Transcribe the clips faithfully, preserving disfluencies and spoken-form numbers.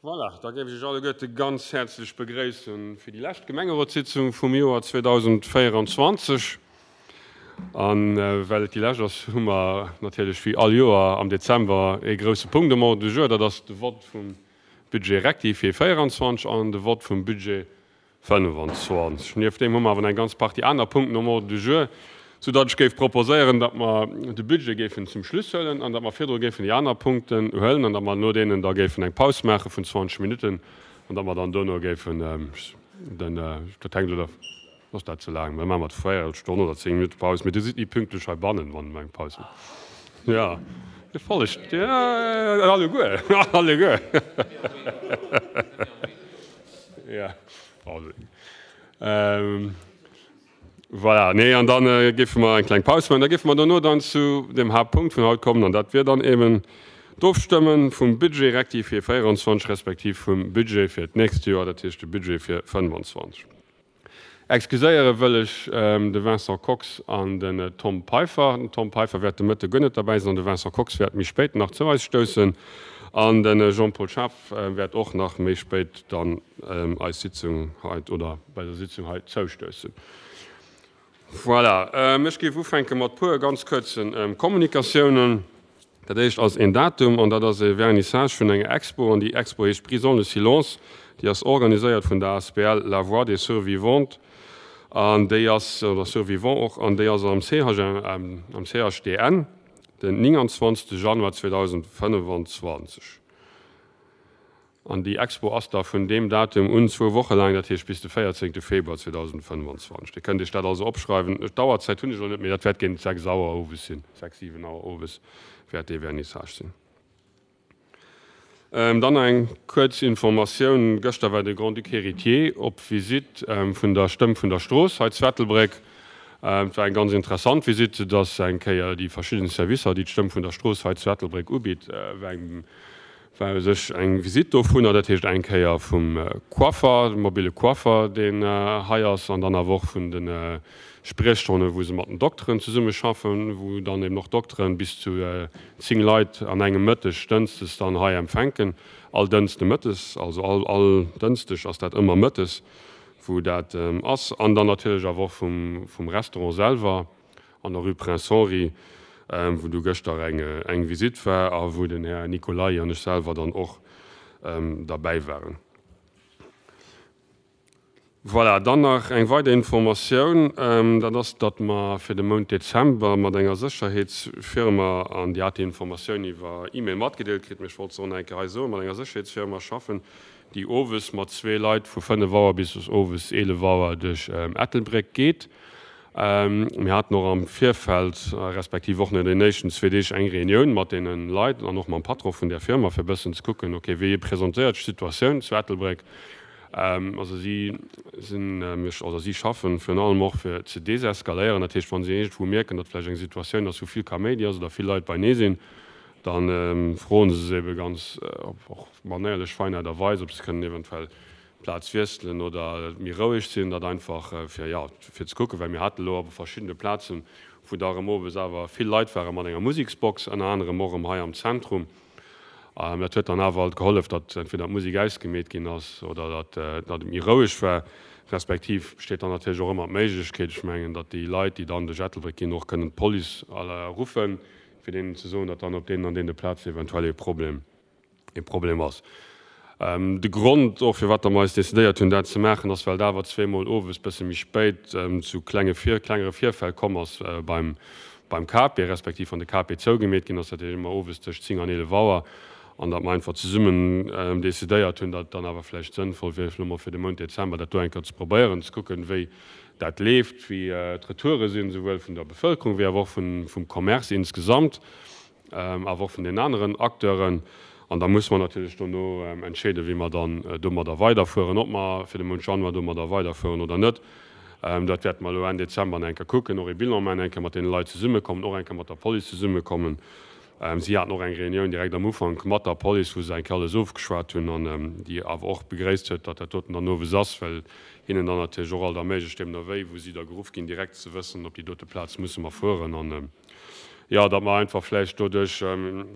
Voilà, da gebe ich alle Götte ganz herzlich begrüßen für die letzte Gemengerotssitzung vom Jahr zweitausendvierundzwanzig. An äh, weil die Lägers hummer natürlich wie all Joer am Dezember e grosse Punkt du Jour, dat das de Wort vum Budget rektiv fir vierundzwanzig an de Wort vum Budget fünfundzwanzig. Nieef dem hummer awen en ganz paar die aner Punkt du Jour, so dat ich geif proposéieren, dat man de Budget gefen zum Schluss hëllen, an dat man fir gefen die aner Punkten hëllen, an dat man nur denen da gefen eng Pausmecher vun zwanzig Minuten an dat man dann donno gefen ähm, den äh, was dat zu lang, wenn man mat feier Stunde oder zehn Minuten Pause mit die Punkte schei bannen wann mein Pause. Ja fall ja, alle go alle go ja ähm, voilà. Nee an dann äh, gif man ein klein Pause, da gif man dann nur dann zu dem Hauptpunkt von haut kommen, an dat wir dann eben Doofstimmen vum Budget rektiv fir vierundzwanzig respektiv vum Budget fir d nächste Jahr dat de Budget fir fünfundzwanzig. Exkuséiere wëlech ähm, de Vincent Cox an den äh, Tom Pfeiffer. Den Tom Pfeiffer werd de Mëtte gënnet dabei, an de Vincent Cox werd mich spéit nach zuweis stössen. An den äh, Jean-Paul Schaff äh, werd och nach méi spéit dann ähm, als Sitzung halt, oder bei der Sitzung halt zoustössen. Voilà. Mech gi ufenke mat puer ganz këtzen ähm, Kommunikationen. Dat ist als ein Datum und dat e Vernissage vun enger Expo an die Expo ist Prison de Silence, die as organisiert vun der A S P L La Voix des Survivants an déi as oder Survivant och an déi as am C H ähm, am C H D N den neunundzwanzigsten Januar zweitausendfünfundzwanzig. An die Expo ass da vun dem Datum un zwo Woche lang dat bis den vierzehnten Februar zweitausendfünfundzwanzig. Die könnt ich dat also opschreiben. Dauerzeit hunn net mir dat gen sechs sauer Owes sinn sechs sieben Auer Owes fir de Vernissage sinn. Ähm, dann eng kurz Informationoun gëcht awer de Grand Duc Héritier op Visit ähm, vun der Stëmm vun der Stroos he Zwettelbreck. Ähm, war eng ganz interessant Visit, dats eng Käier die verschiedenen Servicer, die Stëmm vun der Stroos he Zwettelbreck ubit äh, sech eng Visit do vun, dat hicht eng Käier vum äh, Koffer, mobile Koffer den äh, Haiiers an dann a woch vun den äh, Sprechstunde, wo se mat den Doktoren zu summe schaffen, wo dann eben noch Doktoren bis zu äh, zehn Leiit an engem Mëttes stënstes dann ha empfänken, all dënste Mëttes, also all, all dënstech ass dat immer Mëttes, wo dat ähm, ass an dann natürlich awer vum, vum Restaurant selber an der Rue Prince-Henri, ähm, wo du gëchter enge eng Visit war, a wo den Herr Nikolai an selber dann och ähm, dabei waren. Voilà, dann nach eng weide Informationoun, ähm, dat ass dat ma fir den Monat Dezember mat enger Sicherheitsfirma an die hat die Informationoun iwwer E-Mail matgedeelt krit mech wat zo enke so mat enger Sicherheitsfirma schaffen, die Owes mat zwee Leiit vu fënne Waer bis ass Owes ele Waer duch ähm, Ettelbreck geht. Ähm, mir hat noch am Vierfeld äh, respektiv wochen in den Nations Swedish eng Reunioun mat denen Leiit an noch ma Patro vun der Firma fir bëssen kucken, okay, wie präsentiert Situationun zu Ettelbreck. Ähm, also sie sind äh, mich, oder sie schaffen für allem auch für zu deseskalieren, natürlich von sie nicht wo merken, dass vielleicht eine Situation, dass so viel Kamedia oder viel Leute bei ne sind, dann ähm, freuen sie sich eben ganz äh, auch manuelisch feinerweise, ob sie können eventuell Platz wechseln oder mir ruhig sind, das einfach äh, für ja für zu gucken, weil wir hatten aber verschiedene Plätze, wo darum aber viel Leute waren an einer Musikbox, an einer anderen morgen hier am Zentrum. Ähm, dat huet an awald geholft, dat fir dat Musik eisgemet gin ass oder dat äh, dat iroisch war respektiv steet an der immer méiggkeet schmengen, dat die Leiit, die dann de Jettelbreck gin noch kënnen Poli alle rufen fir den ze so, dat dann op den an den de Platz eventuell e Problem e Problem ass. Ähm, de Grund of fir wat der meist déiert hunn dat ze mechen, ass well dawer zweemal owes bisse mich spéit ähm, zu klenge vier klengere Vierfeld kommmers äh, beim beim K P respektiv an de K P zouugemet gin, ass dat immer owes dech zing an ele Waer. an dat einfach ze summen ähm, desideiert hunn, dat dann awerläch sinnvoll wiemer fir de Monat Dezember, dat du enker ze probieren ze gucken, wéi dat left, wie äh, Treture sinn sowuel vun der Bevölkerung, wie awer vum Kommerz insgesamt, ähm, awer vun den anderen Akteuren. An da muss man natürlich no ähm, entschede, wie man dann äh, dummer da weiterfuhren, op man fir den Mon Januar dummer da weiterfuhren oder net. Ähm, dat werd mal en Dezember enker gucken, or Bill enke mat den Leiit ze summe kommen, or enke mat der Poli ze summe kommen. Ähm, sie hat noch eng Reunion direkt am Ufang mat der Poli, wo se Kerle so geschwart hun an ähm, die awer och begréist huet, dat der toten der nowe sass well hinnen an der Joral der méige stemmm eréi, wo sie der Grouf gin direkt ze wëssen, op die dote Platz muss man fuhren an ähm, ja, dat man einfach flecht dodech ähm,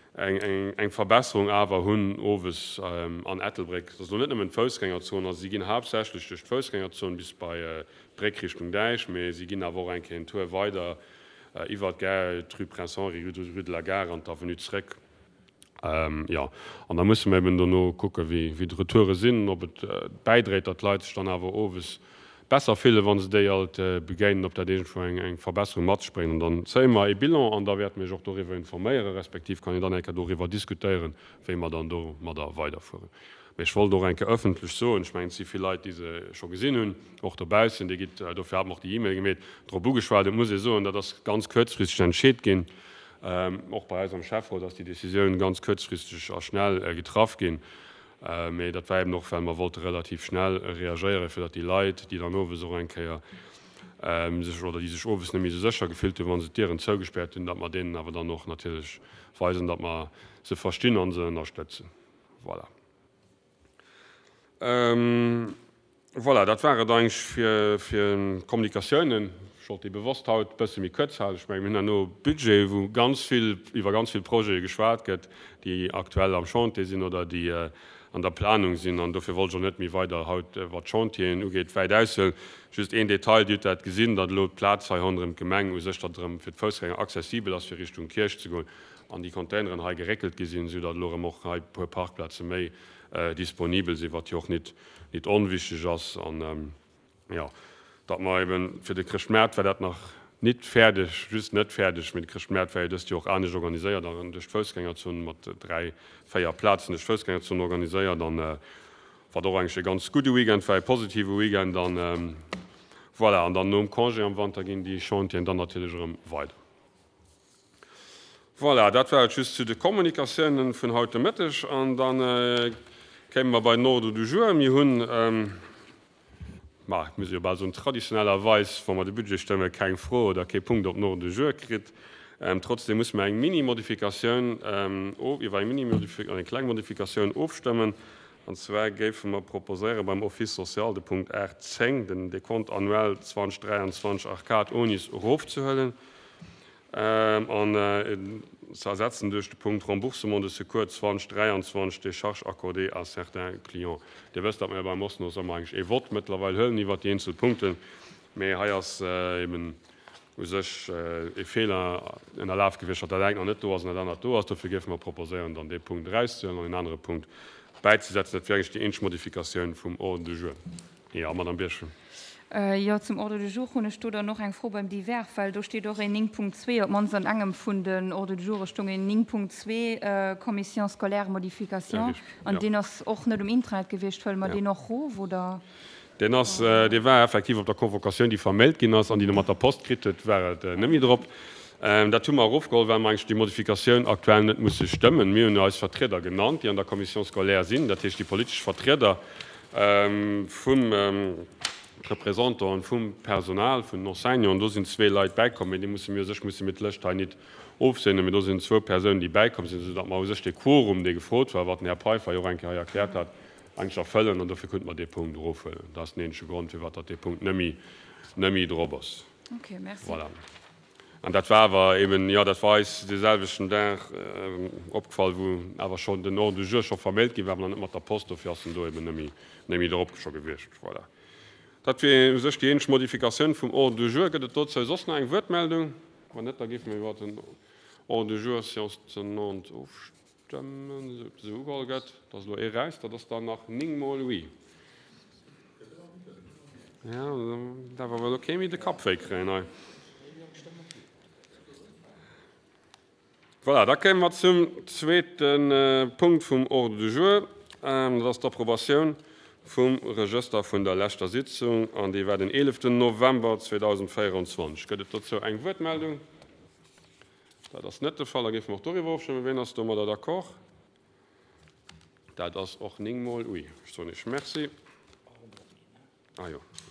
eng eng eng Verbesserung awer hunn owes ähm, an Ethelbrick. Dat net en Fußgängerzone, sie ginn hauptsächlich durch Fußgängerzone bis bei äh, Breckrichtung Deich, méi sie ginn awer enke en Tour weiter äh, iwwer ge Tru Prinçon Rue de la Gare an d'Avenue d'Reck. Ähm, ja, an da muss man no gucke, wie, wie d Retoure sinn, op et äh, beidreet dat Leiit dann awer owes besser file, wann se déi alt äh, begéinen, op der de vu eng eng Verbesserung mat springen. Dann se immer e Bill an da werd méch doiwwer informéiere, respektiv kann ich dann enke doiwwer diskutieren, wéi man dann do mat da weiterfure. Mech woll do enke öffentlich so und ich mein, sie viel Leiit diese schon gesinn hun och derbausen, de git äh, dofir noch die E-Mail gemet Drbugeschwde muss so, dat das ganz kurzfristig entscheet gin. Ähm, auch bei unserem Chef, dass die Entscheidungen ganz kurzfristig auch schnell äh, getroffen gehen. Äh, das war eben noch, weil man wollte relativ schnell äh, reagieren, für die Leute, die dann auch so reinkehren, ähm, sich, oder die sich auch nicht so sicher gefühlt haben, wenn sie deren zugesperrt sind, dass man denen aber dann noch natürlich weisen, dass man sie verstehen und sie unterstützen. Voilà. Ähm, voilà, das wäre eigentlich für, für Kommunikationen. Die bewusst haut bësse mi këtz ich mein, hin no Budget, wo ganz viel iwwer ganz viel Projekte geschwaart gëtt, die aktuell am Chantier sinn oder die äh, an der Planung sinn an dofir wollt net mi weiter haut äh, wat Chantien ugeet weit aussel. Just en Detail Di dat gesinn, dat Lot Platz zweihundert Gemeng ou sech datm fir d'Fgänger zesibel ass fir Richtung Kirch zu goen an die Containeren ha gerekelt gesinn, so dat Lore moch pu Parkplätze méi äh, disponibel se wat joch net net onwichtig ass an ähm, ja. Dat man eben fir de Christmärt war dat noch net fertig just net fertig mit Christmärt die auch an organiiséiert durch Volksgänger zu mat drei feier Platzen des Volksgänger zu organiiséiert dann äh, war doch eigentlich ganz gute weekend für positive weekend dann ähm, voilà, an dann um Kongé am Wand gin die Chantien dann natürlich weiter. Voilà, dat war just zu de Kommunikationen vun heute Mittag an dann äh, kämen wir bei Nord du jour mir hunn ähm, muss ja so traditioneller Weis, wo man de Budgetstemme kein froh oder kein Punkt op no de Jour krit. Ähm, trotzdem muss man eng Minimodifikation ähm, iwwer eng Kleinmodifikation aufstimmen. Anzwe géif man proposeiere beim Office Sozial de Punkt zehn, den de Kont annuell zwanzig dreiundzwanzig Arcade Onis aufzuhöllen. Ähm, an äh, ersetzen durch den Punkt Remboursement de Secours zwanzig dreiundzwanzig de Charge accordée à certains clients. Der wëst dat bei Mossen eigentlich e Wort mittlerweile höllen iwwer die Einzelpunkte. méi haiers äh, eben sech äh, e Fehler en der Laf gewichert der an net as dann do dafür gif man proposieren dann de Punkt dreißig an den andere Punkt beizusetzen, dat die Inschmodifikationun vum Orden de Jour. Ja man am Bierschen. Uh, ja zum Ordre de Jour hun sto da noch eng froh beim Diver, weil du steht doch in ning Punkt zwei op man an angem vun den Ordre de Jour stung in ning Punkt zwei uh, Kommission skolär Modifikation an ja. Den ass och net um Internet gewichtcht, weil man ja. Den noch hoch oder. Den ass äh, de war effektiv op der Konvokation, die vermeldt gin ass an die mat der Post kritet wäret äh, nemmi drop. Ähm, dat tummer Rofgol, wenn man die Modifikationun aktuell net muss stimmen, mir als Vertreter genannt, die an der Kommission skolär sinn, dat die politisch Vertreter ähm, vum ähm, Repräsentanten vum Personal vun Enseignant, do sind zwei Leiit beikommen, die muss mir sech muss mit Lëcht net ofsinn, mit do sind zwo Personen, die beikommen sind, dat man sech de Quorum de gefrot war, wat der Pfeifer Jo enke erklärt hat, eigentlich fëllen und dafür könnte man de Punkt drofüllen. Das ist den Grund, wie dat de Punkt nëmi nëmi Drbers. Okay, merci. Voilà. Und dat war war eben ja dat war deselveschen der äh, opgefallen, wo awer schon den Nord du Jour schon vermeldt gi, man mat der Post ofjassen do nëmi nëmi Dr schon gewicht. Voilà. Dat fir sech die ensch Modifikationun vum Ord du Jour gët tot ze sossen eng Wordmeldung, wann net da gif mir wat den Ord du Jour non aufstemmen so gëtt, dats lo e reist, dat ass dann nach Ningmol wie. Ja, da war well okay mit de Kapéikräne. Voilà, da kämen wir zum zweiten äh, Punkt vom Ordre du Jour, ähm, das ist die Approbation vom Register von der letzten Sitzung, an die war den elften November zweitausendvierundzwanzig. Gibt es dazu eine Wortmeldung? Das ist nicht der Fall, da gibt es noch darüber, wenn das da mal d'accord. Das ist auch nicht mal, ui, so nicht, merci. Ah ja.